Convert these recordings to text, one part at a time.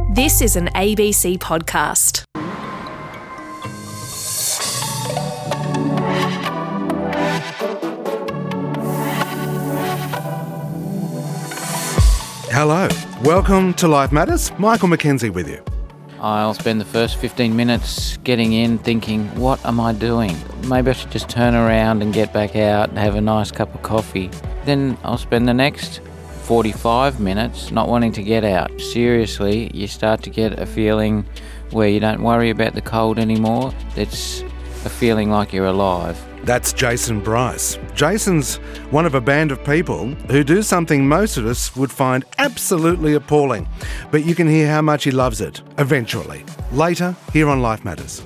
This is an ABC podcast. Hello, welcome to Life Matters. Michael McKenzie with you. I'll spend the first 15 minutes getting in thinking, what am I doing? Maybe I should just turn around and get back out and have a nice cup of coffee. Then I'll spend the next 45 minutes not wanting to get out. Seriously, you start to get a feeling where you don't worry about the cold anymore. It's a feeling like you're alive. That's Jason Bryce. Jason's one of a band of people who do something most of us would find absolutely appalling. But you can hear how much he loves it, eventually. Later, here on Life Matters.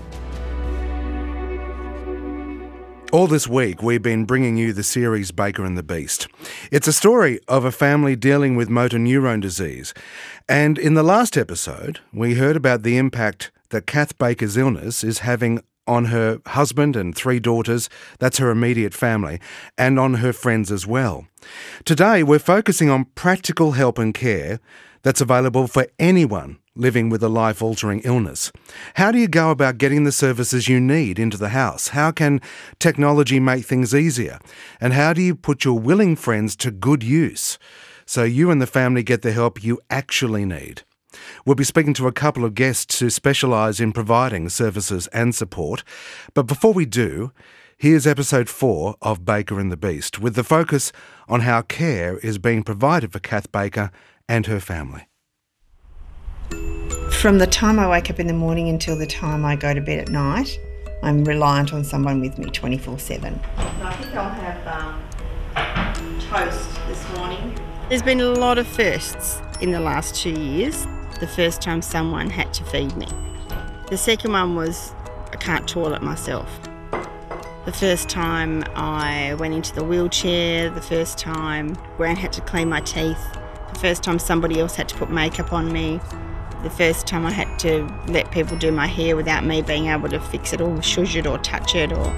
All this week, we've been bringing you the series Baker and the Beast. It's a story of a family dealing with motor neurone disease. And in the last episode, we heard about the impact that Kath Baker's illness is having on her husband and 3 daughters, that's her immediate family, and on her friends as well. Today, we're focusing on practical help and care that's available for anyone living with a life-altering illness. How do you go about getting the services you need into the house? How can technology make things easier? And how do you put your willing friends to good use so you and the family get the help you actually need? We'll be speaking to a couple of guests who specialise in providing services and support. But before we do, here's episode 4 of Baker and the Beast, with the focus on how care is being provided for Kath Baker and her family. From the time I wake up in the morning until the time I go to bed at night, I'm reliant on someone with me 24/7. I think I'll have toast this morning. There's been a lot of firsts in the last 2 years. The first time someone had to feed me. The second one was I can't toilet myself. The first time I went into the wheelchair, the first time Gran had to clean my teeth, the first time somebody else had to put makeup on me, the first time I had to let people do my hair without me being able to fix it or shush it or touch it, or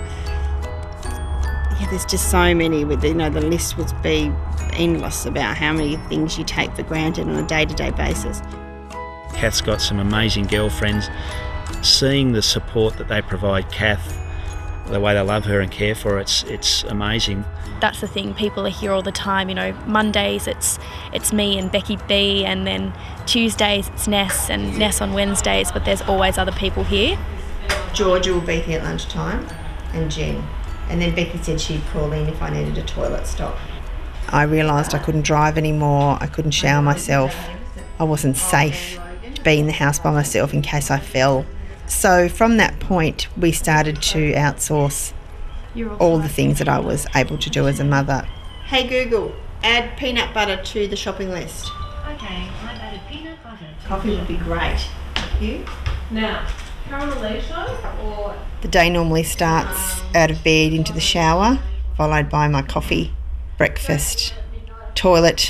there's just so many. With the list would be endless about how many things you take for granted on a day-to-day basis. Kath's got some amazing girlfriends. Seeing the support that they provide Kath, the way they love her and care for her, it's amazing. That's the thing, people are here all the time. Mondays it's me and Becky B, and then Tuesdays it's Ness and Ness on Wednesdays, but there's always other people here. Georgia will be here at lunchtime, and Jen. And then Becky said she'd call in if I needed a toilet stop. I realised I couldn't drive anymore, I couldn't shower myself, I wasn't safe to be in the house by myself in case I fell. So from that point, we started to outsource all the things that I was able to do as a mother. Hey Google, add peanut butter to the shopping list. Okay, I've added peanut butter. Coffee would be great. Thank you. Now, caramelization or... The day normally starts out of bed into the shower, followed by my coffee, breakfast, toilet.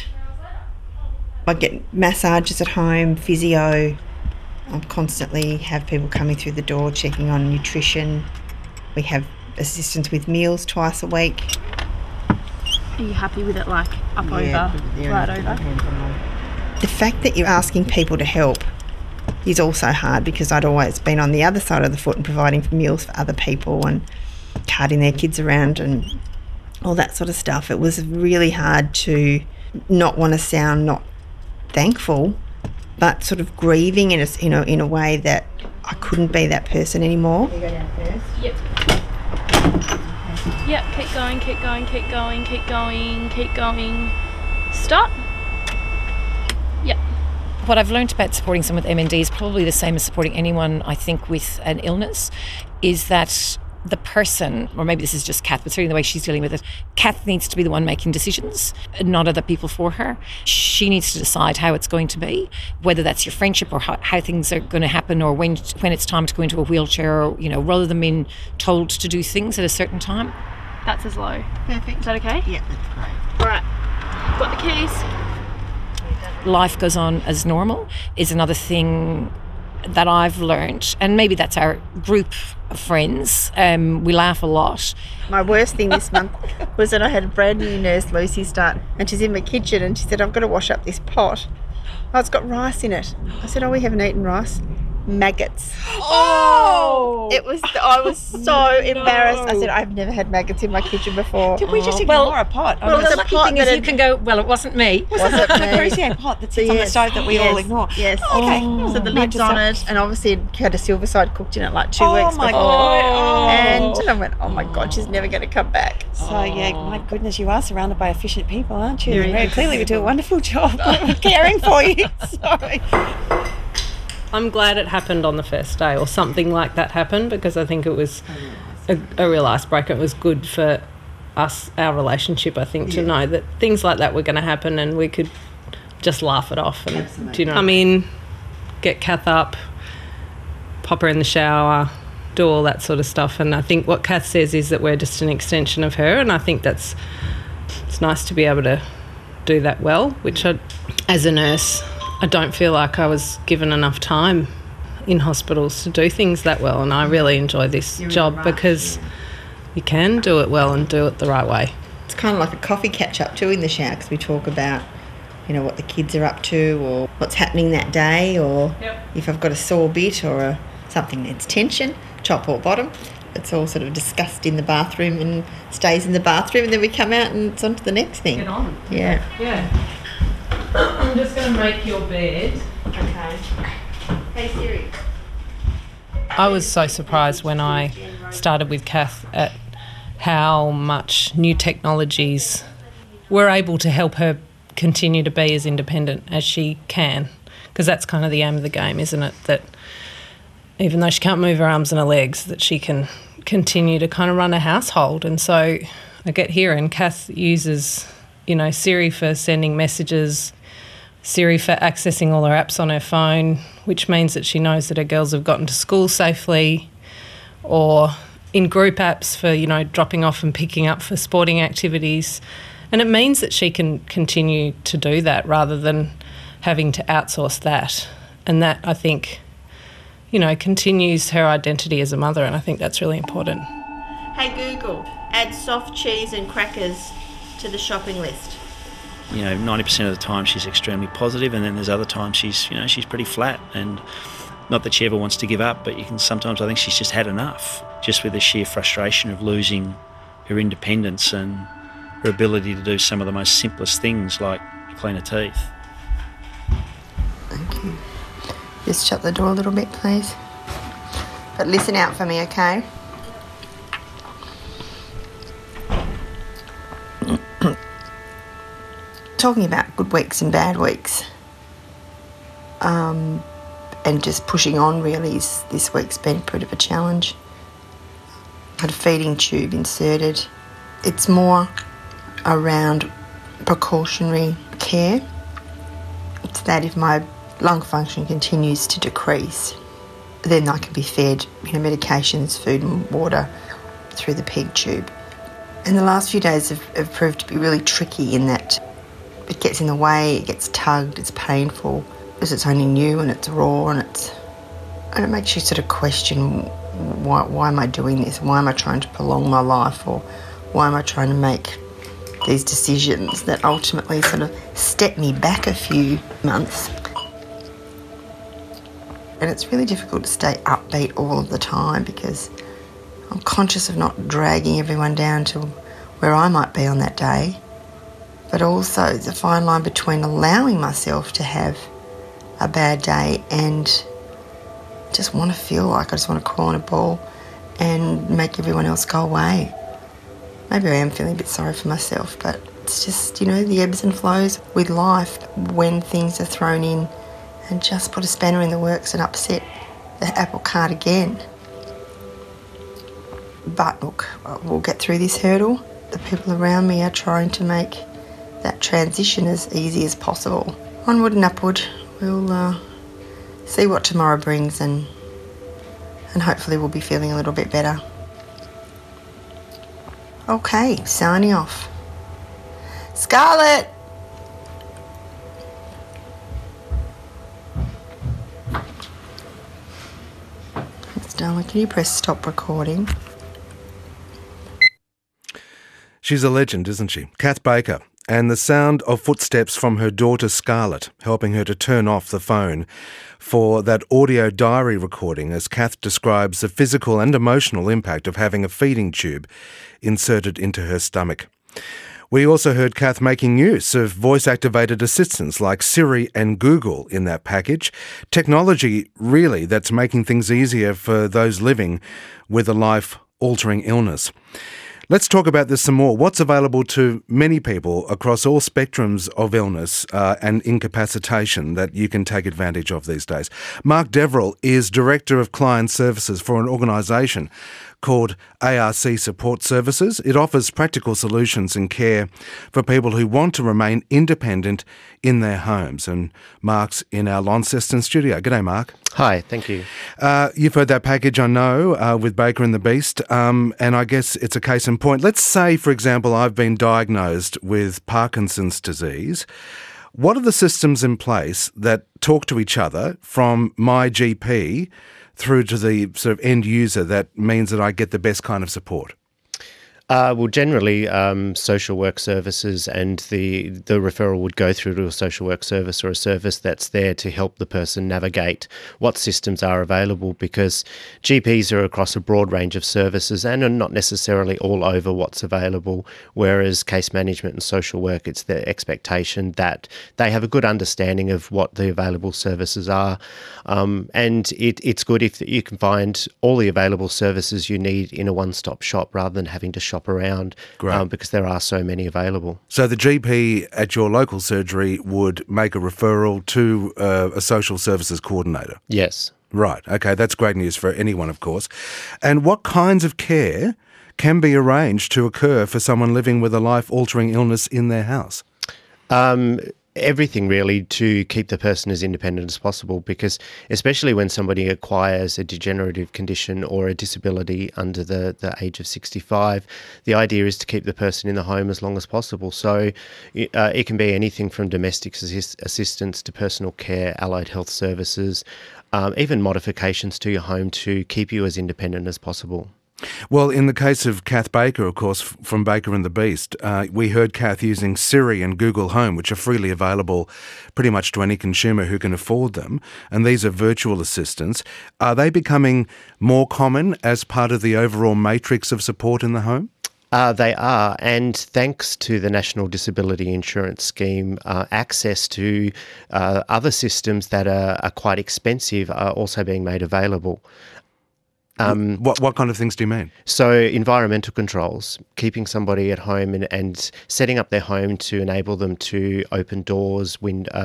I get massages at home, physio. I constantly have people coming through the door checking on nutrition. We have assistance with meals twice a week. Are you happy with it, like up over, right over? The fact that you're asking people to help is also hard, because I'd always been on the other side of the foot and providing meals for other people and carting their kids around and all that sort of stuff. It was really hard to not want to sound not thankful, but sort of grieving in a way that I couldn't be that person anymore. You go down first. Yep. Yep, keep going, keep going, keep going, keep going, keep going. Stop. Yep. What I've learned about supporting someone with MND is probably the same as supporting anyone, I think, with an illness, is that the person, or maybe this is just Kath, but certainly the way she's dealing with it, Kath needs to be the one making decisions, not other people for her. She needs to decide how it's going to be, whether that's your friendship or how things are going to happen, or when it's time to go into a wheelchair, or, rather than being told to do things at a certain time. That's as low. Perfect. Is that okay? Yeah, that's great. All right. Got the keys. Life goes on as normal is another thing that I've learned, and maybe that's our group of friends. We laugh a lot. My worst thing this month was that I had a brand new nurse, Lucy, start, and she's in my kitchen and she said, I've got to wash up this pot. Oh, it's got rice in it. I said, oh, we haven't eaten rice. Maggots. Oh! I was so embarrassed. I said, I've never had maggots in my kitchen before. Did we just ignore a pot? Well, the the lucky pot thing is that you can go, well, it wasn't me. Wasn't it the me? Creuset pot that sits on the stove that we all ignore. Yes. Okay. So the Note lid's to on self. it, and obviously it had a silver side cooked in it like 2 Oh weeks my before. God. And I went, oh my God, she's never going to come back. So, yeah, my goodness, you are surrounded by efficient people, aren't you? Very Very clearly, we do a people. wonderful job of caring for you. Sorry. I'm glad it happened on the first day, or something like that happened, because I think it was a real icebreaker. It was good for us, our relationship, I think, to know that things like that were going to happen and we could just laugh it off and come in, get Kath up, pop her in the shower, do all that sort of stuff. And I think what Kath says is that we're just an extension of her, and I think it's nice to be able to do that well, which as a nurse, I don't feel like I was given enough time in hospitals to do things that well, and I really enjoy this job because you can do it well and do it the right way. It's kind of like a coffee catch-up too in the shower, because we talk about, what the kids are up to or what's happening that day, or if I've got a sore bit or something needs tension, top or bottom. It's all sort of discussed in the bathroom and stays in the bathroom, and then we come out and it's on to the next thing. Get on. Yeah. Yeah. I'm just going to make your bed. Okay. Hey Siri. I was so surprised when I started with Kath at how much new technologies were able to help her continue to be as independent as she can, because that's kind of the aim of the game, isn't it? That even though she can't move her arms and her legs, that she can continue to kind of run a household. And so I get here and Kath uses, Siri for sending messages, Siri for accessing all her apps on her phone, which means that she knows that her girls have gotten to school safely, or in group apps for, dropping off and picking up for sporting activities. And it means that she can continue to do that rather than having to outsource that. And that, I think, continues her identity as a mother, and I think that's really important. Hey Google, add soft cheese and crackers to the shopping list. 90% of the time she's extremely positive, and then there's other times she's pretty flat, and not that she ever wants to give up, but sometimes I think she's just had enough, just with the sheer frustration of losing her independence and her ability to do some of the most simplest things like clean her teeth. Thank you. Just shut the door a little bit, please. But listen out for me, okay? Talking about good weeks and bad weeks, and just pushing on really, this week's been a bit of a challenge. I had a feeding tube inserted. It's more around precautionary care. It's that if my lung function continues to decrease, then I can be fed medications, food and water through the peg tube. And the last few days have proved to be really tricky in that it gets in the way, it gets tugged, it's painful because it's only new and it's raw, and it makes you sort of question why am I doing this? Why am I trying to prolong my life, or why am I trying to make these decisions that ultimately sort of step me back a few months? And it's really difficult to stay upbeat all of the time because I'm conscious of not dragging everyone down to where I might be on that day. But also it's a fine line between allowing myself to have a bad day and just want to feel like I just want to crawl in a ball and make everyone else go away. Maybe I am feeling a bit sorry for myself, but it's just, the ebbs and flows with life when things are thrown in and just put a spanner in the works and upset the apple cart again. But look, we'll get through this hurdle. The people around me are trying to make that transition as easy as possible. Onward and upward. We'll see what tomorrow brings, and hopefully we'll be feeling a little bit better. Okay, signing off. Scarlett! Thanks, darling. Can you press stop recording? She's a legend, isn't she? Kath Baker. and the sound of footsteps from her daughter Scarlett, helping her to turn off the phone for that audio diary recording as Kath describes the physical and emotional impact of having a feeding tube inserted into her stomach. We also heard Kath making use of voice-activated assistants like Siri and Google in that package. Technology, really, that's making things easier for those living with a life-altering illness. Let's talk about this some more. What's available to many people across all spectrums of illness and incapacitation that you can take advantage of these days? Mark Deverill is Director of Client Services for an organisation called ARC Support Services. It offers practical solutions and care for people who want to remain independent in their homes. And Mark's in our Launceston studio. G'day, Mark. Hi, thank you. You've heard that package, I know, with Baker and the Beast, and I guess it's a case in point. Let's say, for example, I've been diagnosed with Parkinson's disease. What are the systems in place that talk to each other from my GP through to the sort of end user that means that I get the best kind of support? Well, generally, social work services and the referral would go through to a social work service or a service that's there to help the person navigate what systems are available, because GPs are across a broad range of services and are not necessarily all over what's available, whereas case management and social work, it's the expectation that they have a good understanding of what the available services are. And it's good if you can find all the available services you need in a one-stop shop rather than having to shop around, because there are so many available. So the GP at your local surgery would make a referral to a social services coordinator? Yes. Right, okay, that's great news for anyone, of course. And what kinds of care can be arranged to occur for someone living with a life-altering illness in their house? Everything really to keep the person as independent as possible, because especially when somebody acquires a degenerative condition or a disability under the age of 65, the idea is to keep the person in the home as long as possible. So it can be anything from domestic assistance to personal care, allied health services, even modifications to your home to keep you as independent as possible. Well, in the case of Kath Baker, of course, from Baker and the Beast, we heard Kath using Siri and Google Home, which are freely available pretty much to any consumer who can afford them. And these are virtual assistants. Are they becoming more common as part of the overall matrix of support in the home? They are, and thanks to the National Disability Insurance Scheme, access to other systems that are quite expensive are also being made available. What kind of things do you mean? So environmental controls, keeping somebody at home and setting up their home to enable them to open doors,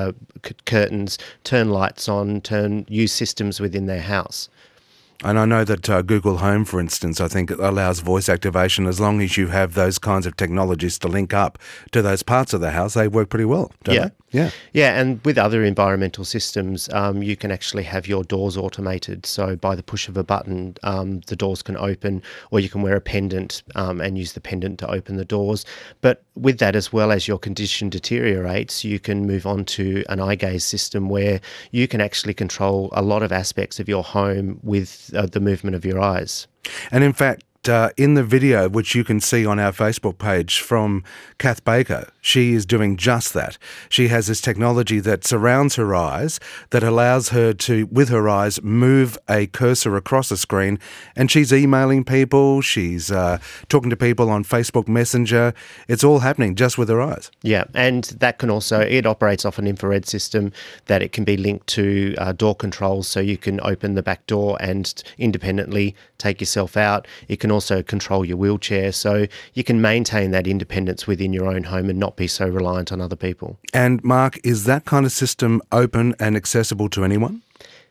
curtains, turn lights on, use systems within their house. And I know that Google Home, for instance, I think it allows voice activation as long as you have those kinds of technologies to link up to those parts of the house. They work pretty well, don't they? Yeah, and with other environmental systems, you can actually have your doors automated. So by the push of a button, the doors can open, or you can wear a pendant and use the pendant to open the doors. But with that, as well as your condition deteriorates, you can move on to an eye gaze system where you can actually control a lot of aspects of your home with the movement of your eyes. And in fact, in the video, which you can see on our Facebook page from Kath Baker, she is doing just that. She has this technology that surrounds her eyes that allows her to, with her eyes, move a cursor across a screen, and she's emailing people, she's talking to people on Facebook Messenger. It's all happening just with her eyes. Yeah, and that can also, it operates off an infrared system that it can be linked to door controls, so you can open the back door and independently take yourself out. It can also control your wheelchair, so you can maintain that independence within your own home and not be so reliant on other people. And Mark, is that kind of system open and accessible to anyone?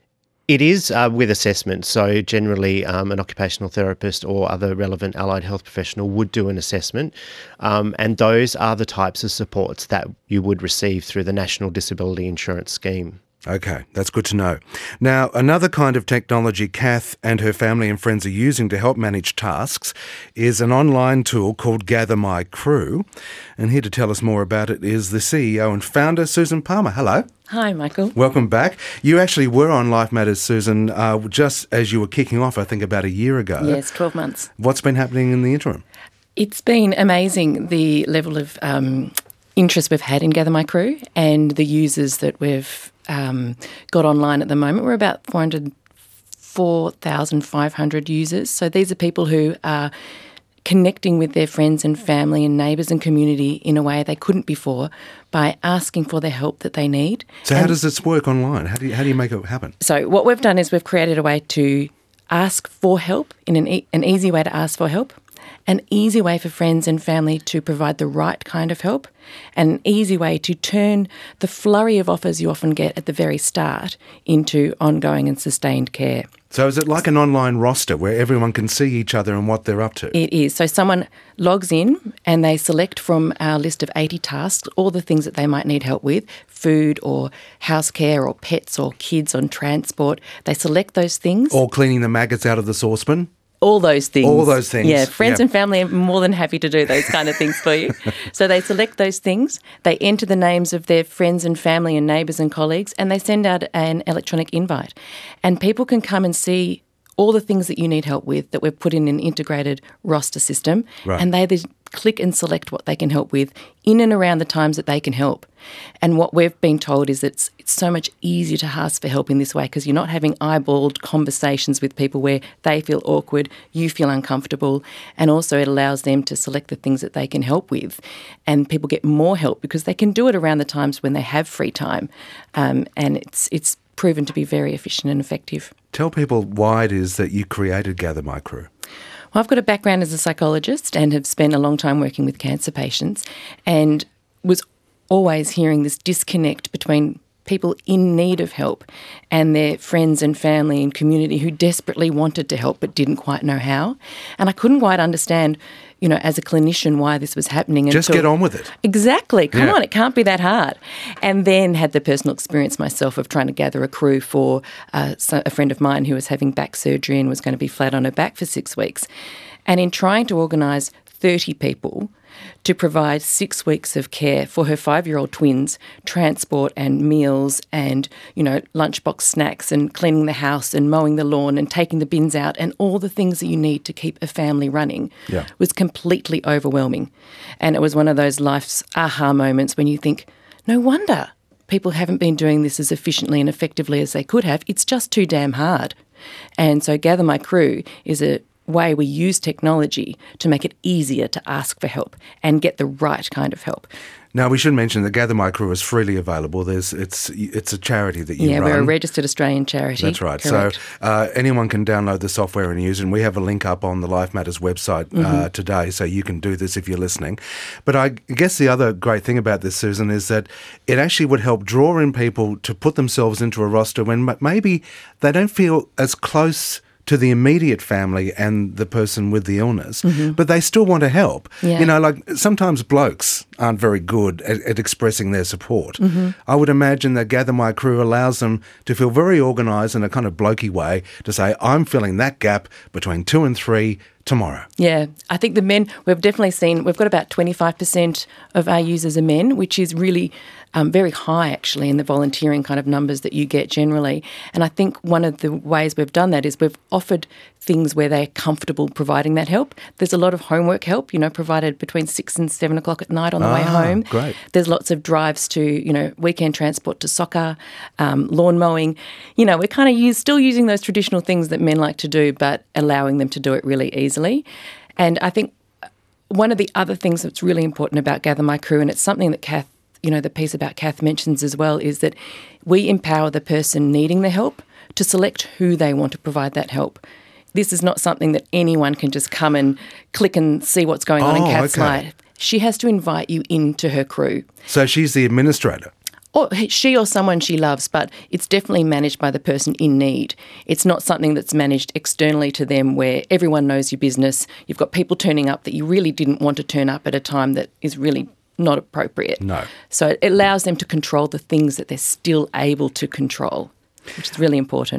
It is with assessment. So generally an occupational therapist or other relevant allied health professional would do an assessment, and those are the types of supports that you would receive through the National Disability Insurance Scheme. Okay, that's good to know. Now, another kind of technology Kath and her family and friends are using to help manage tasks is an online tool called Gather My Crew. And here to tell us more about it is the CEO and founder, Susan Palmer. Hello. Hi, Michael. Welcome back. You actually were on Life Matters, Susan, just as you were kicking off, I think, about a year ago. Yes, 12 months. What's been happening in the interim? It's been amazing, the level of interest we've had in Gather My Crew and the users that we've got online at the moment. We're about 4,500 users. So these are people who are connecting with their friends and family and neighbours and community in a way they couldn't before by asking for the help that they need. So how does this work online? How do you make it happen? So what we've done is we've created a way to ask for help, in an easy way to ask for help, an easy way for friends and family to provide the right kind of help, and an easy way to turn the flurry of offers you often get at the very start into ongoing and sustained care. So is it like an online roster where everyone can see each other and what they're up to? It is. So someone logs in and they select from our list of 80 tasks all the things that they might need help with, food or house care or pets or kids on transport. They select those things. Or cleaning the maggots out of the saucepan? All those things. All those things. Yeah, friends and family are more than happy to do those kind of things for you. So they select those things, they enter the names of their friends and family and neighbours and colleagues, and they send out an electronic invite. And people can come and see all the things that you need help with that we've put in an integrated roster system, and they click and select what they can help with in and around the times that they can help. And what we've been told is it's so much easier to ask for help in this way because you're not having eyeballed conversations with people where they feel awkward, you feel uncomfortable, and also it allows them to select the things that they can help with. And people get more help because they can do it around the times when they have free time. And it's proven to be very efficient and effective. Tell people why it is that you created Gather My Crew. Well, I've got a background as a psychologist and have spent a long time working with cancer patients and was always hearing this disconnect between people in need of help and their friends and family and community who desperately wanted to help but didn't quite know how. And I couldn't quite understand, as a clinician, why this was happening. Just get on with it. Exactly. Come on, it can't be that hard. And then had the personal experience myself of trying to gather a crew for a friend of mine who was having back surgery and was going to be flat on her back for 6 weeks. And in trying to organise 30 people to provide 6 weeks of care for her 5-year-old twins, transport and meals and, lunchbox snacks and cleaning the house and mowing the lawn and taking the bins out and all the things that you need to keep a family running was completely overwhelming. And it was one of those life's aha moments when you think, no wonder people haven't been doing this as efficiently and effectively as they could have. It's just too damn hard. And so Gather My Crew is a way we use technology to make it easier to ask for help and get the right kind of help. Now, we should mention that Gather My Crew is freely available. It's a charity that you run. Yeah, we're a registered Australian charity. That's right. Correct. So anyone can download the software and use it. And we have a link up on the Life Matters website today, so you can do this if you're listening. But I guess the other great thing about this, Susan, is that it actually would help draw in people to put themselves into a roster when maybe they don't feel as close to the immediate family and the person with the illness, but they still want to help. Yeah. Like sometimes blokes aren't very good at expressing their support. I would imagine that Gather My Crew allows them to feel very organised in a kind of blokey way to say, I'm filling that gap between 2 and 3 tomorrow. Yeah, I think the men, we've definitely seen, we've got about 25% of our users are men, which is really very high actually in the volunteering kind of numbers that you get generally. And I think one of the ways we've done that is we've offered things where they're comfortable providing that help. There's a lot of homework help, provided between 6 and 7 o'clock at night on the way home. Great. There's lots of drives to, weekend transport to soccer, lawn mowing. We're kind of still using those traditional things that men like to do, but allowing them to do it really easily. And I think one of the other things that's really important about Gather My Crew, and it's something that Kath, the piece about Kath mentions as well, is that we empower the person needing the help to select who they want to provide that help. This is not something that anyone can just come and click and see what's going on in Kath's life. She has to invite you into her crew. So she's the administrator? Or she or someone she loves, but it's definitely managed by the person in need. It's not something that's managed externally to them where everyone knows your business. You've got people turning up that you really didn't want to turn up at a time that is really not appropriate. No. So it allows them to control the things that they're still able to control, which is really important.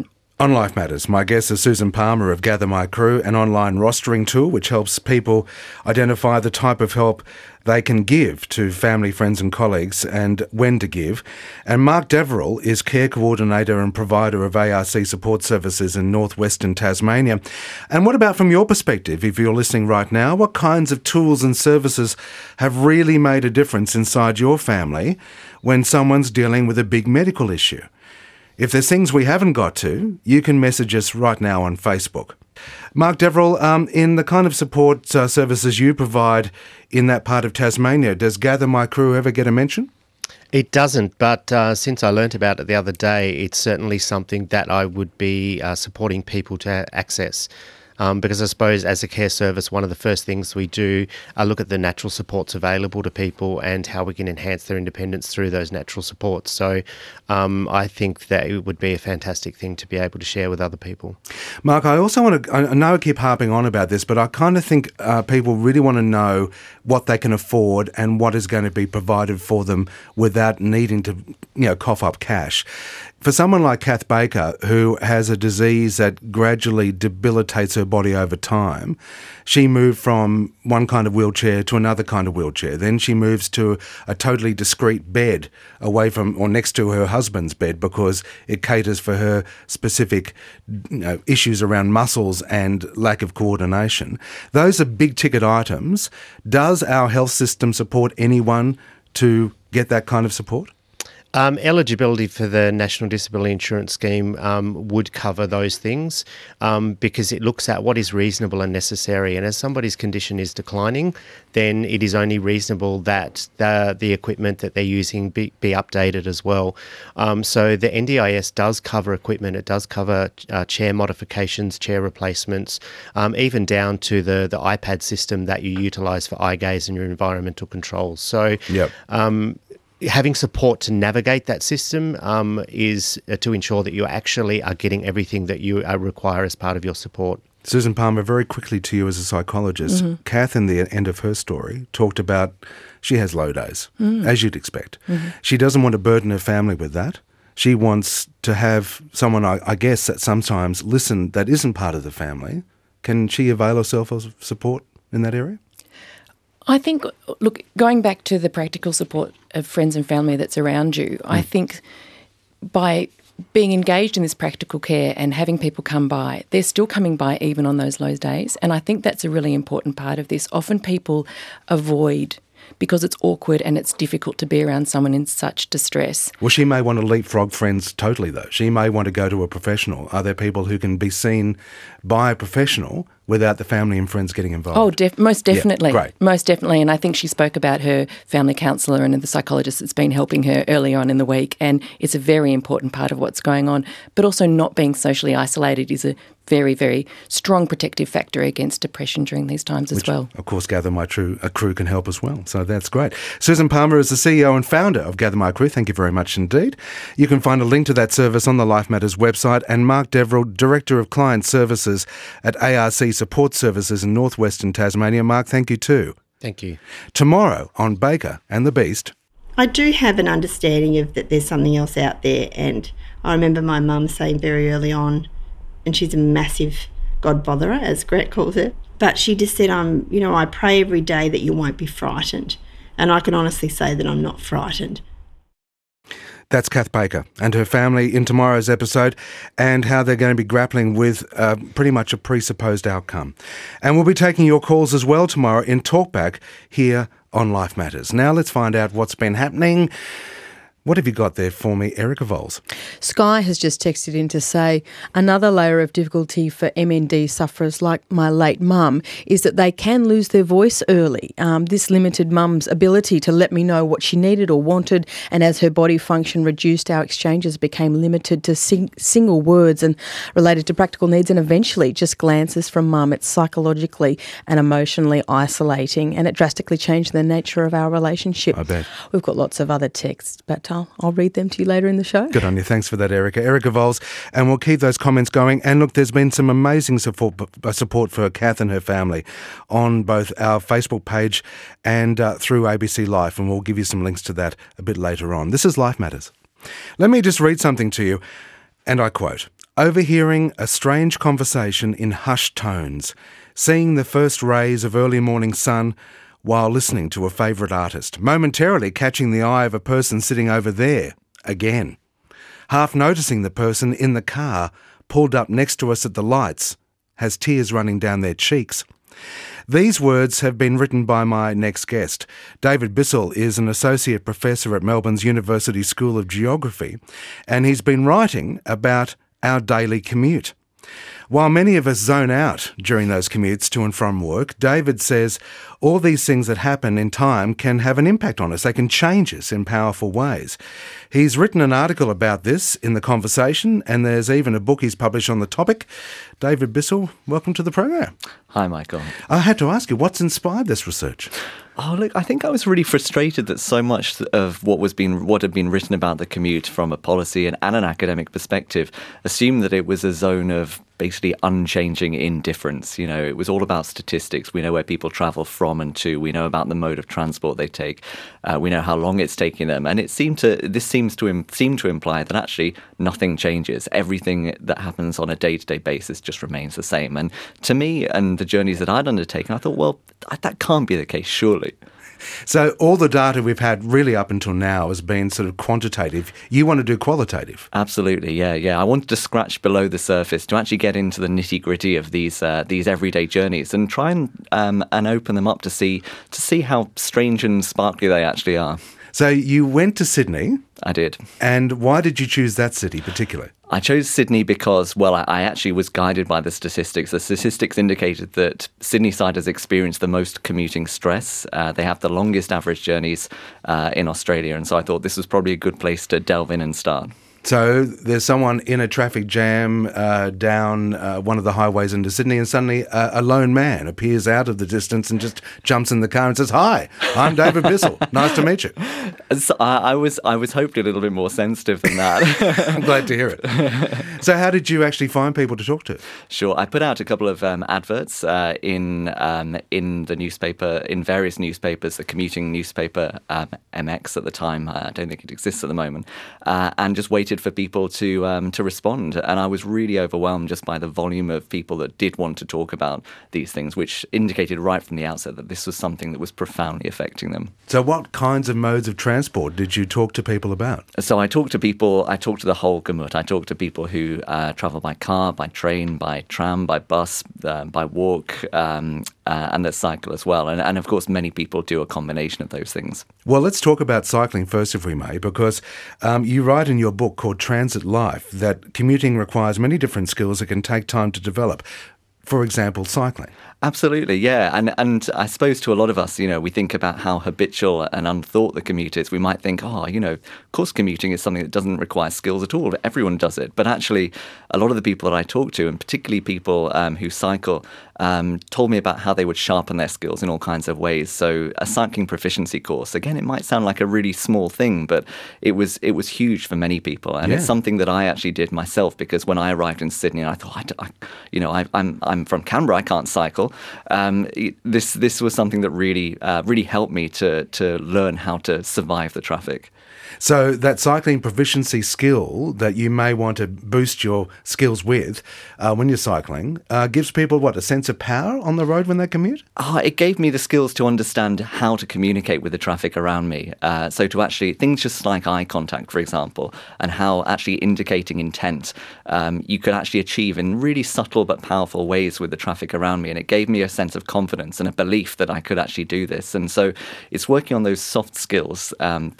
On Life Matters, my guest is Susan Palmer of Gather My Crew, an online rostering tool which helps people identify the type of help they can give to family, friends and colleagues and when to give. And Mark Deverill is Care Coordinator and provider of ARC support services in northwestern Tasmania. And what about from your perspective, if you're listening right now, what kinds of tools and services have really made a difference inside your family when someone's dealing with a big medical issue? If there's things we haven't got to, you can message us right now on Facebook. Mark Deverill, in the kind of support services you provide in that part of Tasmania, does Gather My Crew ever get a mention? It doesn't, but since I learnt about it the other day, it's certainly something that I would be supporting people to access. Because I suppose as a care service, one of the first things we do are look at the natural supports available to people and how we can enhance their independence through those natural supports. So I think that it would be a fantastic thing to be able to share with other people. Mark, I also want to, I know I keep harping on about this, but I kind of think people really want to know what they can afford and what is going to be provided for them without needing to, cough up cash. For someone like Kath Baker, who has a disease that gradually debilitates her body over time, she moved from one kind of wheelchair to another kind of wheelchair. Then she moves to a totally discreet bed away from or next to her husband's bed because it caters for her specific issues around muscles and lack of coordination. Those are big ticket items. Does our health system support anyone to get that kind of support? Eligibility for the National Disability Insurance Scheme would cover those things because it looks at what is reasonable and necessary. And as somebody's condition is declining, then it is only reasonable that the equipment that they're using be updated as well. So the NDIS does cover equipment. It does cover chair modifications, chair replacements, even down to the iPad system that you utilise for eye gaze and your environmental controls. So having support to navigate that system is to ensure that you actually are getting everything that you require as part of your support. Susan Palmer, very quickly to you as a psychologist. Mm-hmm. Kath, in the end of her story, talked about she has low days, as you'd expect. Mm-hmm. She doesn't want to burden her family with that. She wants to have someone, I guess, that sometimes listen that isn't part of the family. Can she avail herself of support in that area? I think, look, going back to the practical support of friends and family that's around you, I think by being engaged in this practical care and having people come by, they're still coming by even on those low days. And I think that's a really important part of this. Often people avoid because it's awkward and it's difficult to be around someone in such distress. Well, she may want to leapfrog friends totally, though. She may want to go to a professional. Are there people who can be seen by a professional without the family and friends getting involved? Oh, most definitely. Yeah, great. Most definitely. And I think she spoke about her family counsellor and the psychologist that's been helping her earlier on in the week, and it's a very important part of what's going on. But also not being socially isolated is a very, very strong protective factor against depression during these times as well. Of course, Gather My Crew can help as well. So that's great. Susan Palmer is the CEO and founder of Gather My Crew. Thank you very much indeed. You can find a link to that service on the Life Matters website. And Mark Deverill, Director of Client Services at ARC Support Services in northwestern Tasmania. Mark, thank you too. Thank you. Tomorrow on Baker and the Beast. I do have an understanding of that there's something else out there, and I remember my mum saying very early on, and she's a massive God botherer, as Gret calls it, but she just said, I pray every day that you won't be frightened. And I can honestly say that I'm not frightened. That's Kath Baker and her family in tomorrow's episode, and how they're going to be grappling with pretty much a presupposed outcome. And we'll be taking your calls as well tomorrow in Talkback here on Life Matters. Now let's find out what's been happening. What have you got there for me, Erica Voles? Sky has just texted in to say another layer of difficulty for MND sufferers like my late mum is that they can lose their voice early. This limited mum's ability to let me know what she needed or wanted, and as her body function reduced, our exchanges became limited to single words and related to practical needs, and eventually just glances from mum. It's psychologically and emotionally isolating, and it drastically changed the nature of our relationship. I bet. We've got lots of other texts, but I'll read them to you later in the show. Good on you. Thanks for that, Erica. Erica Voles. And we'll keep those comments going. And look, there's been some amazing support for Kath and her family on both our Facebook page and through ABC Life. And we'll give you some links to that a bit later on. This is Life Matters. Let me just read something to you. And I quote, Overhearing a strange conversation in hushed tones, seeing the first rays of early morning sun while listening to a favourite artist, momentarily catching the eye of a person sitting over there, again, half noticing the person in the car pulled up next to us at the lights, has tears running down their cheeks. These words have been written by my next guest. David Bissell is an Associate Professor at Melbourne's University School of Geography, and he's been writing about our daily commute. While many of us zone out during those commutes to and from work, David says all these things that happen in time can have an impact on us. They can change us in powerful ways. He's written an article about this in The Conversation, and there's even a book he's published on the topic. David Bissell, welcome to the program. Hi, Michael. I had to ask you, what's inspired this research? Oh, look, I think I was really frustrated that so much of what had been written about the commute from a policy and an academic perspective assumed that it was a zone of basically unchanging indifference. You know, it was all about statistics. We know where people travel from and to. We know about the mode of transport they take. We know how long it's taking them. And this seems to imply that actually nothing changes. Everything that happens on a day-to-day basis just remains the same. And to me and the journeys that I'd undertaken, I thought, well, that can't be the case, surely. So all the data we've had really up until now has been sort of quantitative. You want to do qualitative? Absolutely, yeah. I wanted to scratch below the surface to actually get into the nitty-gritty of these everyday journeys and try and open them up to see how strange and sparkly they actually are. So you went to Sydney. I did. And why did you choose that city particularly? I chose Sydney because, well, I actually was guided by the statistics. The statistics indicated that Sydney-siders experience the most commuting stress. They have the longest average journeys in Australia, and so I thought this was probably a good place to delve in and start. So there's someone in a traffic jam down one of the highways into Sydney, and suddenly a lone man appears out of the distance and just jumps in the car and says, "Hi, I'm David Bissell. Nice to meet you." So I was hopefully a little bit more sensitive than that. I'm glad to hear it. So how did you actually find people to talk to? Sure. I put out a couple of adverts in the newspaper, in various newspapers, the commuting newspaper, MX at the time. I don't think it exists at the moment, and just waited for people to respond. And I was really overwhelmed just by the volume of people that did want to talk about these things, which indicated right from the outset that this was something that was profoundly affecting them. So what kinds of modes of transport did you talk to people about? So I talked to the whole gamut. I talked to people who travel by car, by train, by tram, by bus, by walk, and that cycle as well. And of course, many people do a combination of those things. Well, let's talk about cycling first, if we may, because you write in your book called Transit Life that commuting requires many different skills that can take time to develop. For example, cycling. Absolutely, yeah. And I suppose to a lot of us, we think about how habitual and unthought the commute is. We might think, of course commuting is something that doesn't require skills at all. Everyone does it. But actually, a lot of the people that I talk to, and particularly people who cycle, told me about how they would sharpen their skills in all kinds of ways. So a cycling proficiency course, again, it might sound like a really small thing, but it was huge for many people. And It's something that I actually did myself, because when I arrived in Sydney, I thought, I'm from Canberra, I can't cycle. This was something that really helped me to learn how to survive the traffic. So that cycling proficiency skill that you may want to boost your skills with when you're cycling gives people, a sense of power on the road when they commute? It gave me the skills to understand how to communicate with the traffic around me. So to actually, things just like eye contact, for example, and how actually indicating intent you could actually achieve in really subtle but powerful ways with the traffic around me. And it gave me a sense of confidence and a belief that I could actually do this. And so it's working on those soft skills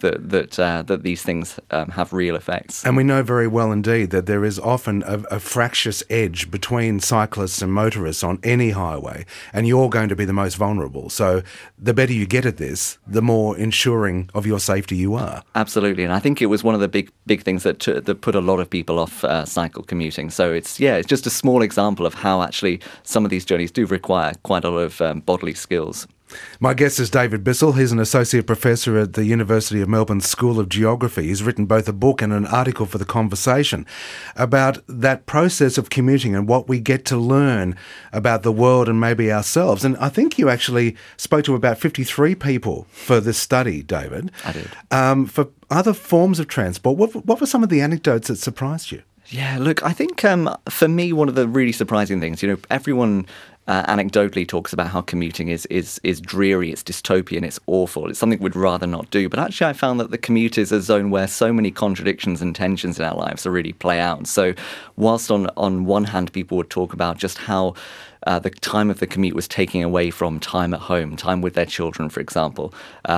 that these things have real effects. And we know very well indeed that there is often a fractious edge between cyclists and motorists on any highway, and you're going to be the most vulnerable. So the better you get at this, the more ensuring of your safety you are. Absolutely, and I think it was one of the big things that put a lot of people off cycle commuting. So it's just a small example of how actually some of these journeys do require quite a lot of bodily skills. My guest is David Bissell. He's an Associate Professor at the University of Melbourne's School of Geography. He's written both a book and an article for The Conversation about that process of commuting and what we get to learn about the world and maybe ourselves. And I think you actually spoke to about 53 people for this study, David. I did. For other forms of transport, what were some of the anecdotes that surprised you? Yeah, look, I think for me, one of the really surprising things, everyone anecdotally talks about how commuting is dreary, it's dystopian, it's awful, it's something we'd rather not do. But actually, I found that the commute is a zone where so many contradictions and tensions in our lives really play out. So whilst on one hand, people would talk about just how the time of the commute was taking away from time at home, time with their children, for example,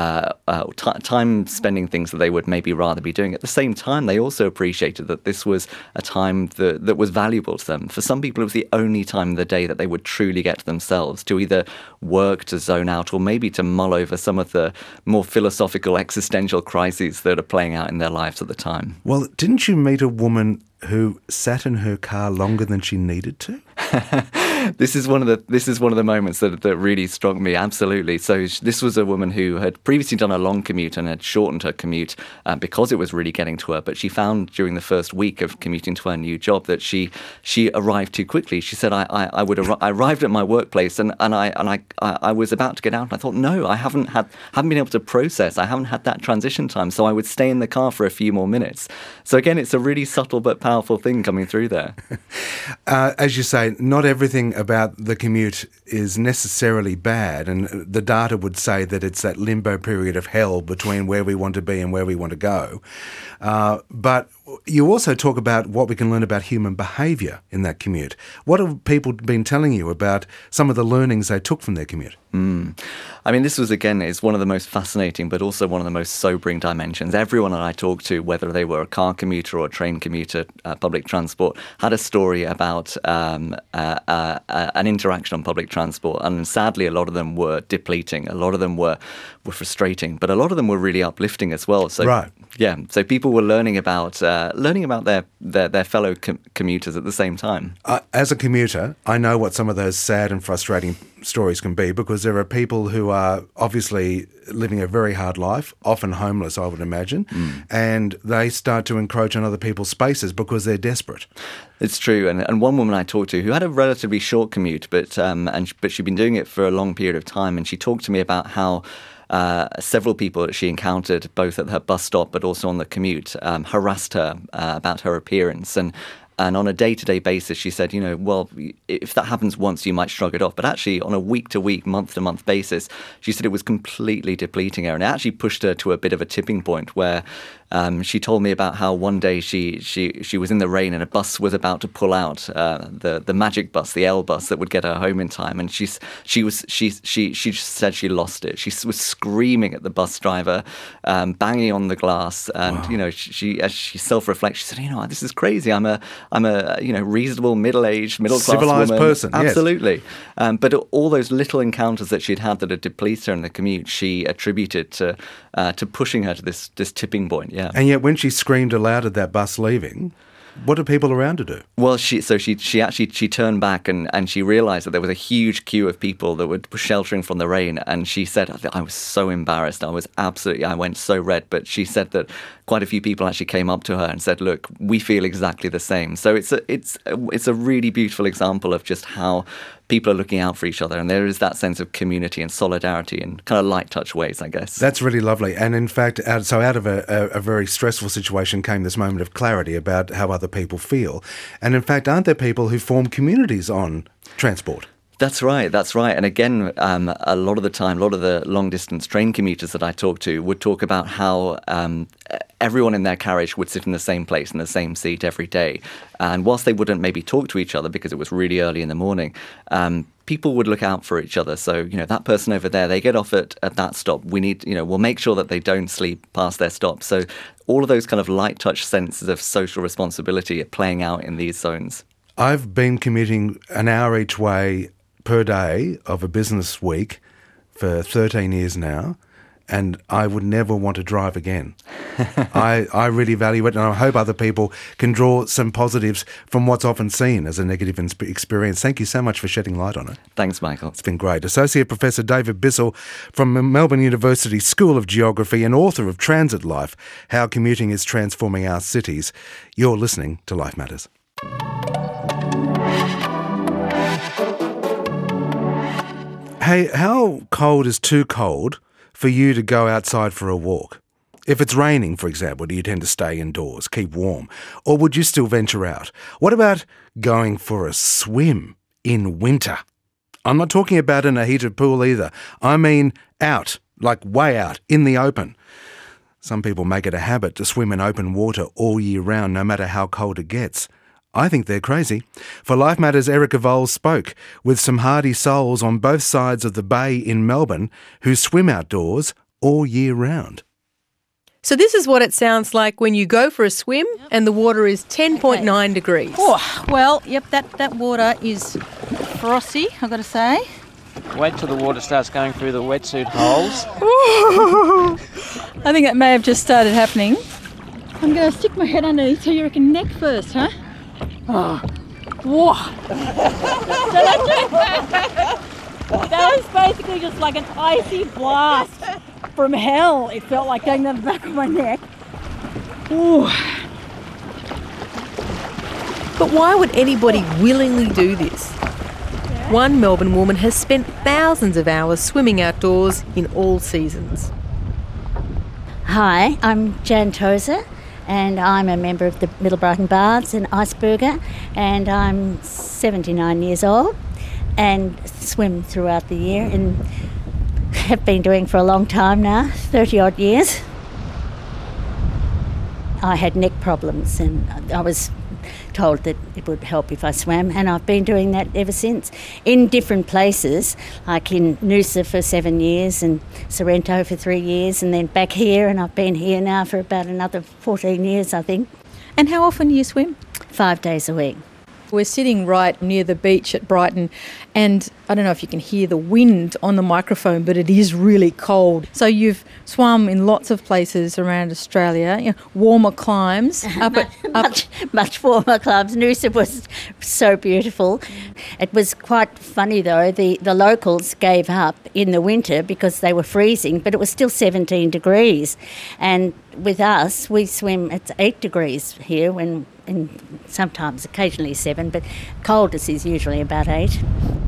time spending things that they would maybe rather be doing. At the same time, they also appreciated that this was a time that was valuable to them. For some people, it was the only time of the day that they would truly get to themselves, to either work, to zone out, or maybe to mull over some of the more philosophical, existential crises that are playing out in their lives at the time. Well, didn't you meet a woman who sat in her car longer than she needed to? This is one of the moments that really struck me. Absolutely. So this was a woman who had previously done a long commute and had shortened her commute because it was really getting to her. But she found during the first week of commuting to her new job that she arrived too quickly. She said, I arrived at my workplace and I was about to get out. And I thought, no, I haven't been able to process. I haven't had that transition time. So I would stay in the car for a few more minutes. So again, it's a really subtle but powerful thing coming through there. As you say, not everything about the commute is necessarily bad, and the data would say that it's that limbo period of hell between where we want to be and where we want to go. But you also talk about what we can learn about human behaviour in that commute. What have people been telling you about some of the learnings they took from their commute? I mean, this was, again, is one of the most fascinating but also one of the most sobering dimensions. Everyone that I talked to, whether they were a car commuter or a train commuter, public transport, had a story about an interaction on public transport. And sadly, a lot of them were depleting. A lot of them were frustrating, but a lot of them were really uplifting as well. So, right. Yeah, so people were learning about their fellow commuters at the same time. As a commuter, I know what some of those sad and frustrating stories can be, because there are people who are obviously living a very hard life, often homeless, I would imagine, and they start to encroach on other people's spaces because they're desperate. It's true, and one woman I talked to who had a relatively short commute, but she'd been doing it for a long period of time, and she talked to me about how several people that she encountered, both at her bus stop but also on the commute, harassed her about her appearance. And on a day-to-day basis, she said, well, if that happens once, you might shrug it off. But actually, on a week-to-week, month-to-month basis, she said it was completely depleting her. And it actually pushed her to a bit of a tipping point where she told me about how one day she was in the rain and a bus was about to pull out, the magic bus, the L bus that would get her home in time. And she just said she lost it. She was screaming at the bus driver, banging on the glass. And, Wow. she as she self-reflects, she said, this is crazy. I'm a reasonable, middle-aged, middle-class civilized woman. person, yes. Absolutely. But all those little encounters that she'd had that had depleted her in the commute, she attributed to pushing her to this tipping point. Yeah. And yet when she screamed aloud at that bus leaving, what did people around her do? Well, she turned back and she realised that there was a huge queue of people that were sheltering from the rain. And she said, I was so embarrassed. I went so red. But she said that quite a few people actually came up to her and said, look, we feel exactly the same. So it's a really beautiful example of just how people are looking out for each other. And there is that sense of community and solidarity in kind of light touch ways, I guess. That's really lovely. And in fact, out of a very stressful situation came this moment of clarity about how other people feel. And in fact, aren't there people who form communities on transport? That's right. And again, a lot of the long-distance train commuters that I talked to would talk about how everyone in their carriage would sit in the same place, in the same seat every day. And whilst they wouldn't maybe talk to each other because it was really early in the morning, people would look out for each other. So, that person over there, they get off at that stop. We'll make sure that they don't sleep past their stop. So all of those kind of light touch senses of social responsibility are playing out in these zones. I've been commuting an hour each way per day of a business week for 13 years now, and I would never want to drive again. I really value it, and I hope other people can draw some positives from what's often seen as a negative experience. Thank you so much for shedding light on it. Thanks, Michael. It's been great. Associate Professor David Bissell from Melbourne University School of Geography and author of Transit Life, How Commuting is Transforming Our Cities. You're listening to Life Matters. Hey, how cold is too cold for you to go outside for a walk? If it's raining, for example, do you tend to stay indoors, keep warm? Or would you still venture out? What about going for a swim in winter? I'm not talking about in a heated pool either. I mean out, like way out, in the open. Some people make it a habit to swim in open water all year round, no matter how cold it gets. I think they're crazy. For Life Matters, Erica Vowles spoke with some hardy souls on both sides of the bay in Melbourne who swim outdoors all year round. So this is what it sounds like when you go for a swim and the water is 10.9 degrees. Oh, well, yep, that water is frosty, I've got to say. Wait till the water starts going through the wetsuit holes. I think that may have just started happening. I'm going to stick my head underneath, so you reckon neck first, huh? Oh. Whoa. That was basically just like an icy blast from hell. It felt like going down the back of my neck. Ooh. But why would anybody willingly do this? One Melbourne woman has spent thousands of hours swimming outdoors in all seasons. Hi, I'm Jan Tozer, and I'm a member of the Middle Brighton Baths and Iceberger, and I'm 79 years old and swim throughout the year and have been doing for a long time now, 30 odd years. I had neck problems and I was told that it would help if I swam, and I've been doing that ever since in different places, like in Noosa for 7 years and Sorrento for 3 years, and then back here, and I've been here now for about another 14 years, I think. And how often do you swim? 5 days a week. We're sitting right near the beach at Brighton, and I don't know if you can hear the wind on the microphone, but it is really cold. So you've swum in lots of places around Australia, you know, warmer climes. Much warmer climes. Noosa was so beautiful. It was quite funny though, the locals gave up in the winter because they were freezing, but it was still 17 degrees. And with us, we swim at 8 degrees here, and sometimes occasionally 7, but coldest is usually about 8.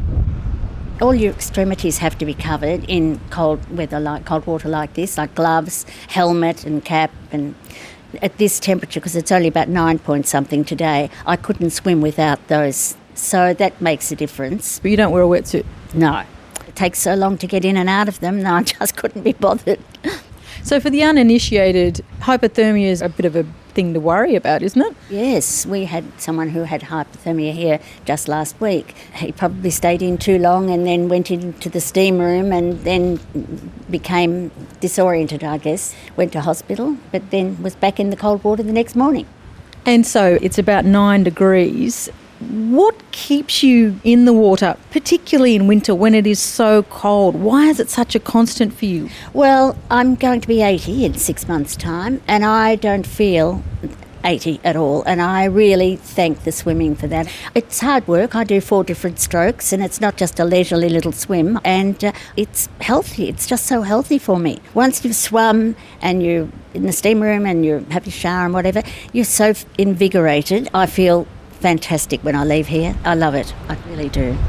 All your extremities have to be covered in cold weather, like cold water like this, like gloves, helmet and cap. And at this temperature, because it's only about 9 point something today, I couldn't swim without those. So that makes a difference. But you don't wear a wetsuit? No. It takes so long to get in and out of them. No, I just couldn't be bothered. So for the uninitiated, hypothermia is a bit of a thing to worry about, isn't it? Yes, we had someone who had hypothermia here just last week. He probably stayed in too long and then went into the steam room and then became disoriented, I guess. Went to hospital, but then was back in the cold water the next morning. And so it's about 9 degrees. What keeps you in the water, particularly in winter when it is so cold? Why is it such a constant for you? Well, I'm going to be 80 in 6 months' time, and I don't feel 80 at all, and I really thank the swimming for that. It's hard work. I do 4 different strokes, and it's not just a leisurely little swim, and it's healthy. It's just so healthy for me. Once you've swum and you're in the steam room and you have your shower and whatever, you're so invigorated. I feel fantastic when I leave here. I love it. I really do.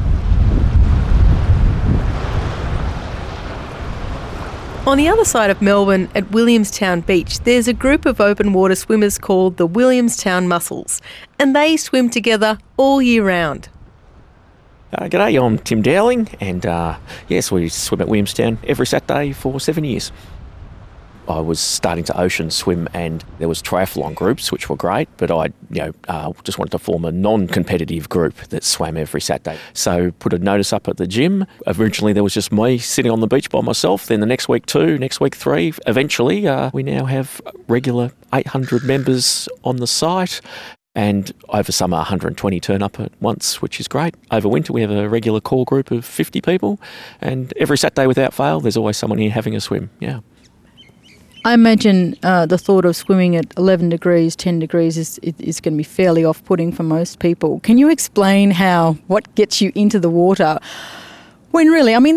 On the other side of Melbourne, at Williamstown Beach, there's a group of open water swimmers called the Williamstown Mussels, and they swim together all year round. G'day, I'm Tim Dowling, and yes, we swim at Williamstown every Saturday for 7 years. I was starting to ocean swim, and there was triathlon groups, which were great, but I just wanted to form a non-competitive group that swam every Saturday. So put a notice up at the gym. Originally there was just me sitting on the beach by myself, then the next week 2, next week 3. Eventually we now have regular 800 members on the site, and over summer 120 turn up at once, which is great. Over winter we have a regular core group of 50 people, and every Saturday without fail there's always someone here having a swim. Yeah. I imagine the thought of swimming at 11 degrees, 10 degrees is going to be fairly off-putting for most people. Can you explain what gets you into the water when really, I mean, that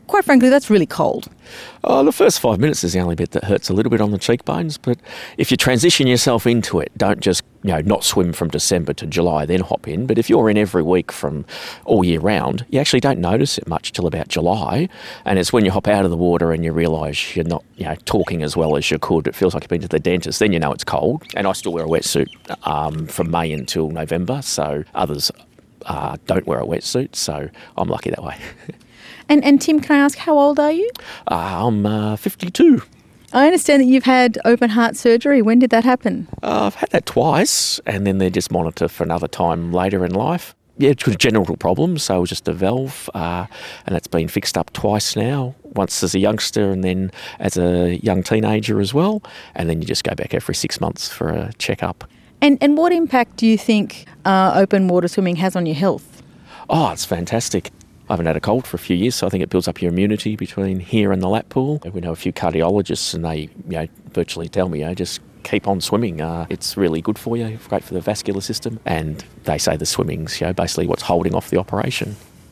quite frankly, that's really cold. Oh, the first 5 minutes is the only bit that hurts a little bit on the cheekbones, but if you transition yourself into it, don't just, not swim from December to July, then hop in. But if you're in every week from all year round, you actually don't notice it much till about July. And it's when you hop out of the water and you realise you're not, talking as well as you could. It feels like you've been to the dentist. Then you know it's cold. And I still wear a wetsuit from May until November, so others don't wear a wetsuit, so I'm lucky that way. And Tim, can I ask, how old are you? I'm 52. I understand that you've had open heart surgery. When did that happen? I've had that twice, and then they just monitor for another time later in life. Yeah, it's a general problem, so it was just a valve, and it's been fixed up twice now, once as a youngster and then as a young teenager as well, and then you just go back every 6 months for a checkup. And what impact do you think open water swimming has on your health? Oh, it's fantastic. I haven't had a cold for a few years, so I think it builds up your immunity between here and the lap pool. We know a few cardiologists, and they virtually tell me, just keep on swimming. It's really good for you, great for the vascular system, and they say the swimming's basically what's holding off the operation.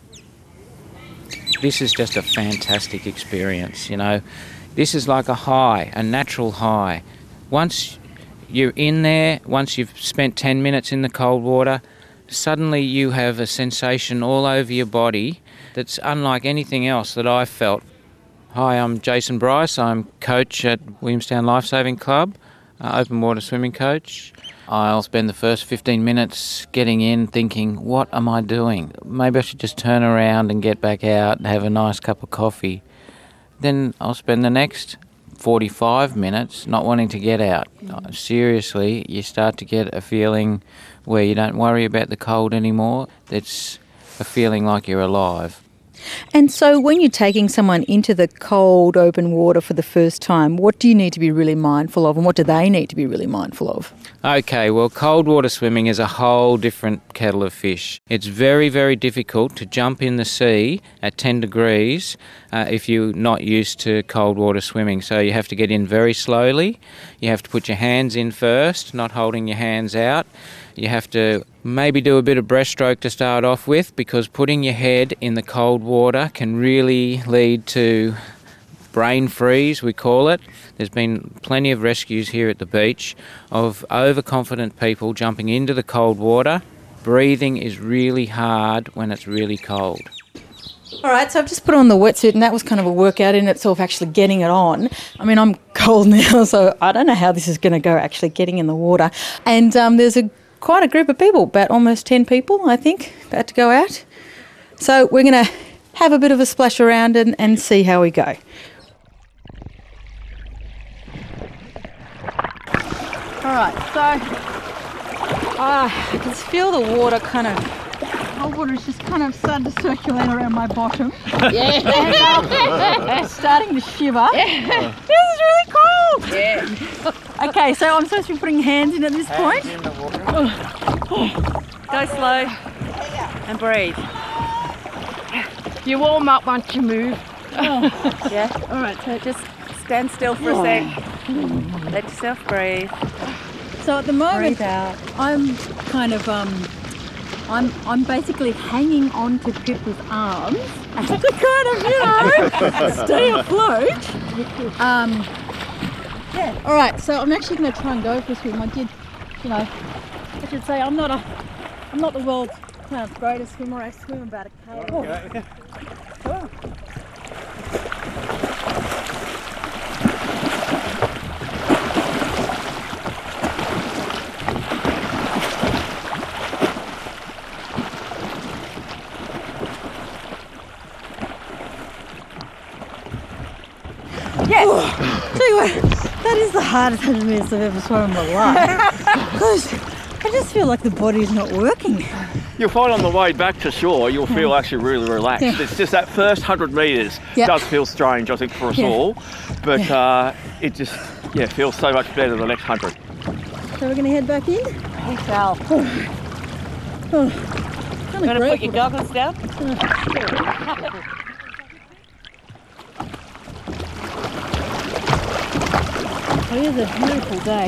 This is just a fantastic experience, This is like a high, a natural high. Once you're in there, once you've spent 10 minutes in the cold water, suddenly you have a sensation all over your body that's unlike anything else that I've felt. Hi, I'm Jason Bryce. I'm coach at Williamstown Lifesaving Club, open water swimming coach. I'll spend the first 15 minutes getting in thinking, what am I doing? Maybe I should just turn around and get back out and have a nice cup of coffee. Then I'll spend the next 45 minutes not wanting to get out. Seriously, you start to get a feeling where you don't worry about the cold anymore. It's a feeling like you're alive. And so when you're taking someone into the cold open water for the first time, what do you need to be really mindful of, and what do they need to be really mindful of? Okay, well, cold water swimming is a whole different kettle of fish. It's very, very difficult to jump in the sea at 10 degrees if you're not used to cold water swimming. So you have to get in very slowly. You have to put your hands in first, not holding your hands out. You have to maybe do a bit of breaststroke to start off with, because putting your head in the cold water can really lead to brain freeze, we call it. There's been plenty of rescues here at the beach of overconfident people jumping into the cold water. Breathing is really hard when it's really cold. All right, so I've just put on the wetsuit, and that was kind of a workout in itself, actually getting it on. I mean, I'm cold now, so I don't know how this is going to go, actually getting in the water. And there's quite a group of people, about almost 10 people, I think, about to go out. So we're going to have a bit of a splash around and see how we go. All right, so I can feel the water cold water is just kind of starting to circulate around my bottom. Yeah. And, starting to shiver. Yeah. This is really cold. Yeah. Okay, so I'm supposed to be putting hands in at this point. Go slow and breathe. You warm up once you move. Yeah. All right, so just stand still for a sec. Let yourself breathe. So at the moment, breathe out. I'm kind of I'm basically hanging on to Pippa's arms to kind of, stay afloat. Yeah. All right, so I'm actually going to try and go for a swim. I did, I should say I'm not the world's greatest swimmer. I swim about a K. Okay. Cool. Yes. Tell you what, that is the hardest 100 minutes I've ever swum in my life. Because I just feel like the body's not working. You'll find on the way back to shore, you'll feel actually really relaxed. Yeah. It's just that first 100 metres does feel strange, I think, for us all. But it just, feels so much better the next 100. So we're going to head back in? We shall. Going to put your goggles down? Oh, it is a beautiful day.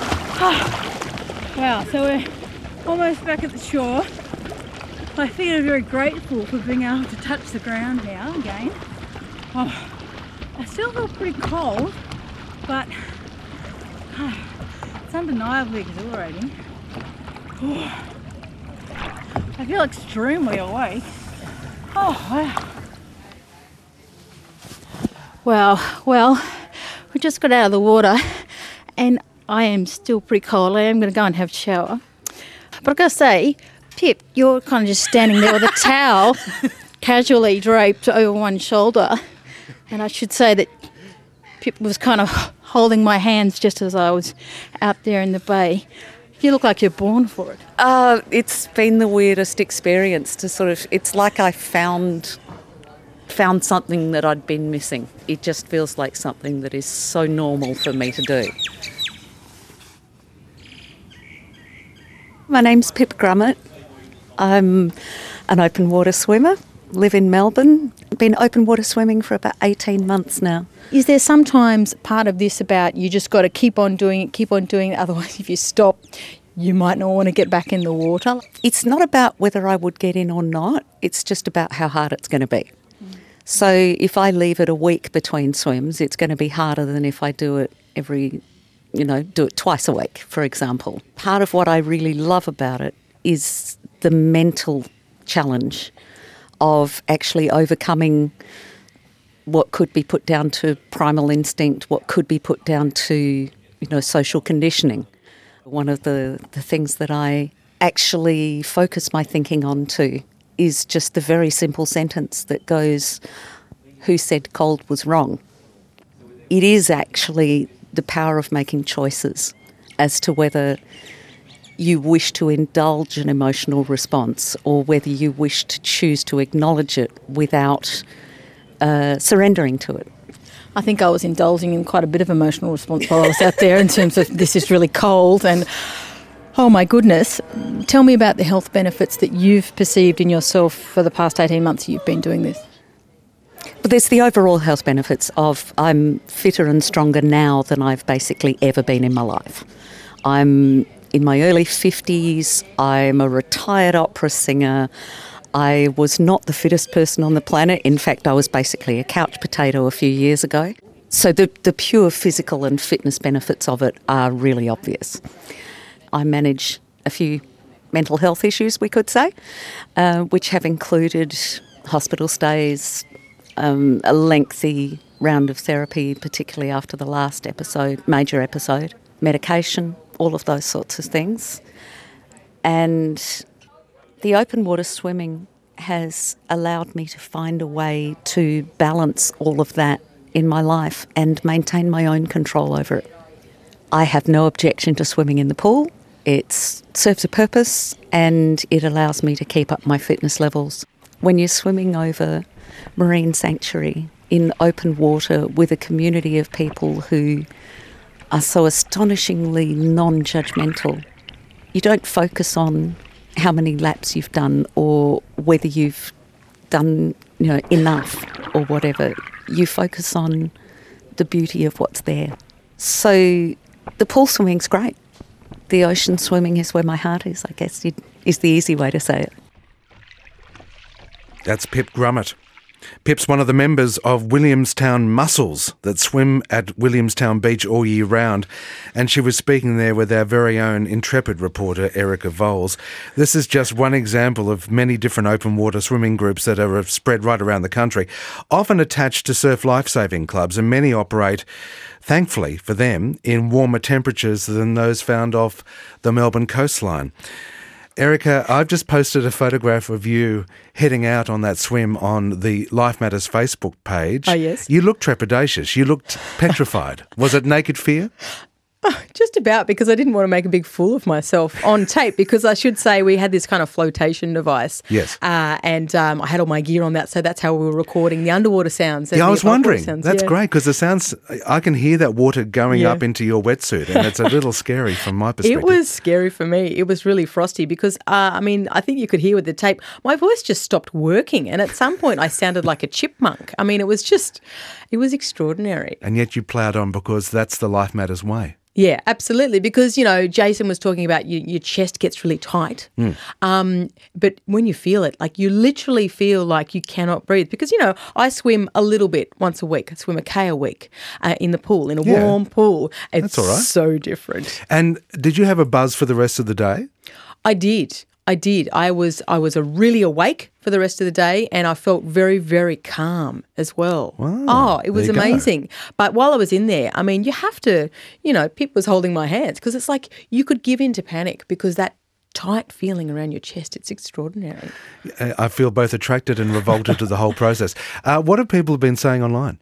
Wow, so we're almost back at the shore. My feet are very grateful for being able to touch the ground now again. Oh, I still feel pretty cold, but it's undeniably exhilarating. I feel extremely awake. Oh, wow. Wow, well, we just got out of the water and I am still pretty cold. I am going to go and have a shower. But I've got to say, Pip, you're kind of just standing there with a towel casually draped over one shoulder. And I should say that Pip was kind of holding my hands just as I was out there in the bay. You look like you're born for it. It's been the weirdest experience to sort of, it's like I found something that I'd been missing. It just feels like something that is so normal for me to do. My name's Pip Grummett. I'm an open water swimmer, live in Melbourne. Been open water swimming for about 18 months now. Is there sometimes part of this about you just got to keep on doing it, otherwise if you stop, you might not want to get back in the water? It's not about whether I would get in or not, it's just about how hard it's going to be. So if I leave it a week between swims, it's going to be harder than if I do it do it twice a week, for example. Part of what I really love about it is the mental challenge of actually overcoming what could be put down to primal instinct, what could be put down to, social conditioning. One of the things that I actually focus my thinking on too is just the very simple sentence that goes, "Who said cold was wrong?" It is actually the power of making choices as to whether you wish to indulge an emotional response or whether you wish to choose to acknowledge it without surrendering to it. I think I was indulging in quite a bit of emotional response while I was out there in terms of this is really cold and oh my goodness. Tell me about the health benefits that you've perceived in yourself for the past 18 months you've been doing this. But there's the overall health benefits of I'm fitter and stronger now than I've basically ever been in my life. I'm in my early 50s, I'm a retired opera singer. I was not the fittest person on the planet. In fact, I was basically a couch potato a few years ago. So the pure physical and fitness benefits of it are really obvious. I manage a few mental health issues, we could say, which have included hospital stays, a lengthy round of therapy, particularly after the last major episode, medication, all of those sorts of things. And the open water swimming has allowed me to find a way to balance all of that in my life and maintain my own control over it. I have no objection to swimming in the pool. It serves a purpose and it allows me to keep up my fitness levels. When you're swimming over marine sanctuary in open water with a community of people who are so astonishingly non-judgmental, you don't focus on how many laps you've done or whether you've done enough or whatever. You focus on the beauty of what's there. So the pool swimming's great. The ocean swimming is where my heart is, I guess, is the easy way to say it. That's Pip Grummett. Pip's one of the members of Williamstown Mussels that swim at Williamstown Beach all year round, and she was speaking there with our very own intrepid reporter Erica Voles. This is just one example of many different open water swimming groups that are spread right around the country, often attached to surf lifesaving clubs, and many operate, thankfully for them, in warmer temperatures than those found off the Melbourne coastline. Erica, I've just posted a photograph of you heading out on that swim on the Life Matters Facebook page. Oh, yes. You looked trepidatious. You looked petrified. Was it naked fear? Just about, because I didn't want to make a big fool of myself on tape, because I should say we had this kind of flotation device. Yes. And I had all my gear on that, so that's how we were recording the underwater sounds. Yeah, I was wondering. That's great, because the sounds, I can hear that water going up into your wetsuit, and it's a little scary from my perspective. It was scary for me. It was really frosty because, I think you could hear with the tape, my voice just stopped working, and at some point I sounded like a chipmunk. It was extraordinary. And yet you ploughed on because that's the Life Matters way. Yeah, absolutely. Because, Jason was talking about your chest gets really tight. But when you feel it, like you literally feel like you cannot breathe. Because, I swim a little bit once a week. I swim a K a week in the pool, in a warm pool. It's That's all right. so different. And did you have a buzz for the rest of the day? I did. I was really awake for the rest of the day, and I felt very, very calm as well. Wow, it was there you go. amazing. But while I was in there, I mean, you have to, Pip was holding my hands because it's like you could give in to panic because that tight feeling around your chest, it's extraordinary. I feel both attracted and revolted to the whole process. What have people been saying online?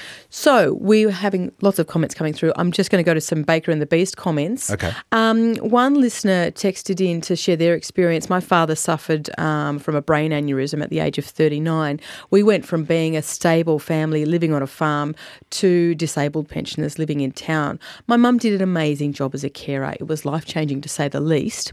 So we were having lots of comments coming through. I'm just going to go to some Baker and the Beast comments. Okay. One listener texted in to share their experience. My father suffered from a brain aneurysm at the age of 39. We went from being a stable family living on a farm to disabled pensioners living in town. My mum did an amazing job as a carer. It was life-changing to say the least.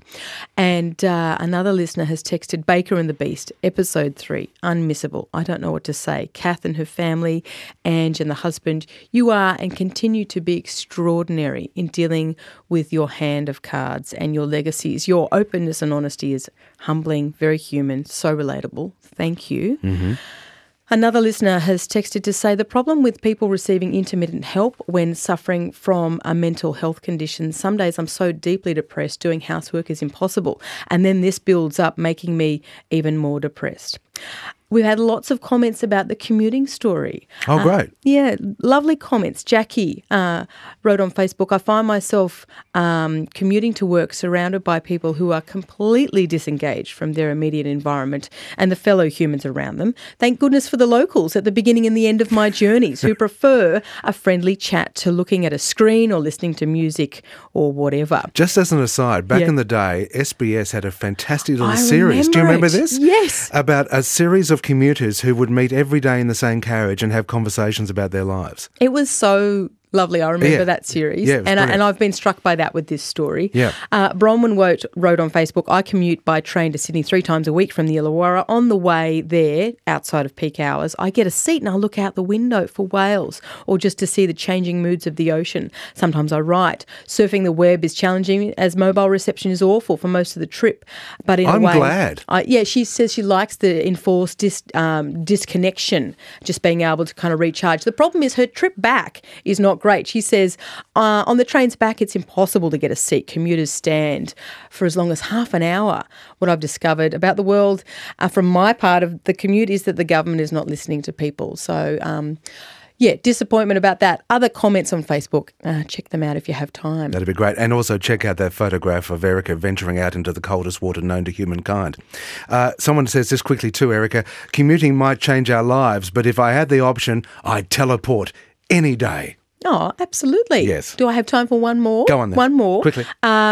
And another listener has texted Baker and the Beast, episode 3, unmissable. I don't know what to say. Kath and her family, and the husband, you are and continue to be extraordinary in dealing with your hand of cards and your legacies. Your openness and honesty is humbling, very human, so relatable. Thank you. Mm-hmm. Another listener has texted to say the problem with people receiving intermittent help when suffering from a mental health condition, some days I'm so deeply depressed doing housework is impossible, and then this builds up, making me even more depressed. We've had lots of comments about the commuting story. Oh, great. Yeah, lovely comments. Jackie wrote on Facebook, I find myself commuting to work surrounded by people who are completely disengaged from their immediate environment and the fellow humans around them. Thank goodness for the locals at the beginning and the end of my journeys who prefer a friendly chat to looking at a screen or listening to music or whatever. Just as an aside, back in the day, SBS had a fantastic little I series. Do you remember remember it. this? Yes. About a series of commuters who would meet every day in the same carriage and have conversations about their lives. It was so lovely. I remember Yeah. that series. Yeah, it was and brilliant. I've been struck by that with this story. Yeah. Bronwyn wrote on Facebook, I commute by train to Sydney 3 times a week from the Illawarra. On the way there, outside of peak hours, I get a seat and I look out the window for whales or just to see the changing moods of the ocean. Sometimes I write. Surfing the web is challenging as mobile reception is awful for most of the trip. But in I'm a way, glad. she says she likes the enforced disconnection, just being able to kind of recharge. The problem is her trip back is not great. She says on the trains back, it's impossible to get a seat. Commuters stand for as long as half an hour. What I've discovered about the world from my part of the commute is that the government is not listening to people. So, disappointment about that. Other comments on Facebook, check them out if you have time. That'd be great. And also check out that photograph of Erica venturing out into the coldest water known to humankind. Someone says this quickly too, Erica, commuting might change our lives, but if I had the option, I'd teleport any day. Oh, absolutely. Yes. Do I have time for one more? Go on then. One more. Quickly.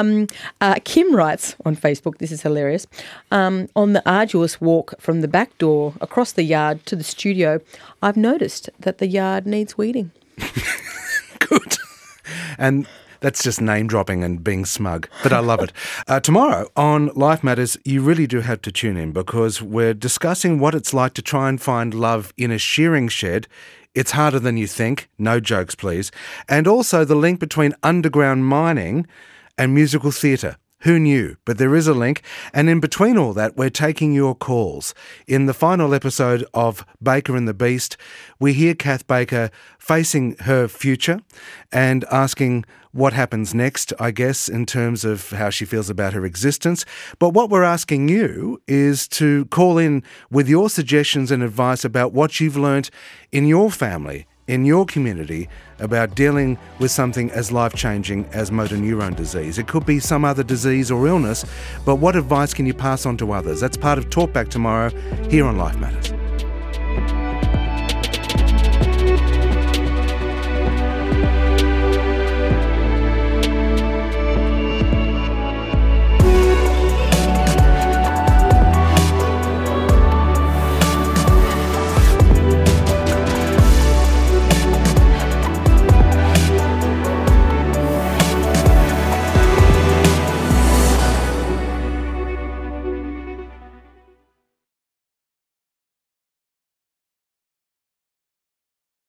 Kim writes on Facebook, this is hilarious, on the arduous walk from the back door across the yard to the studio, I've noticed that the yard needs weeding. Good. And that's just name dropping and being smug, but I love it. Tomorrow on Life Matters, you really do have to tune in because we're discussing what it's like to try and find love in a shearing shed. It's harder than you think. No jokes, please. And also the link between underground mining and musical theatre. Who knew? But there is a link. And in between all that, we're taking your calls. In the final episode of Baker and the Beast, we hear Kath Baker facing her future and asking what happens next, I guess, in terms of how she feels about her existence. But what we're asking you is to call in with your suggestions and advice about what you've learnt in your family, in your community, about dealing with something as life-changing as motor neurone disease. It could be some other disease or illness, but what advice can you pass on to others? That's part of Talkback tomorrow here on Life Matters.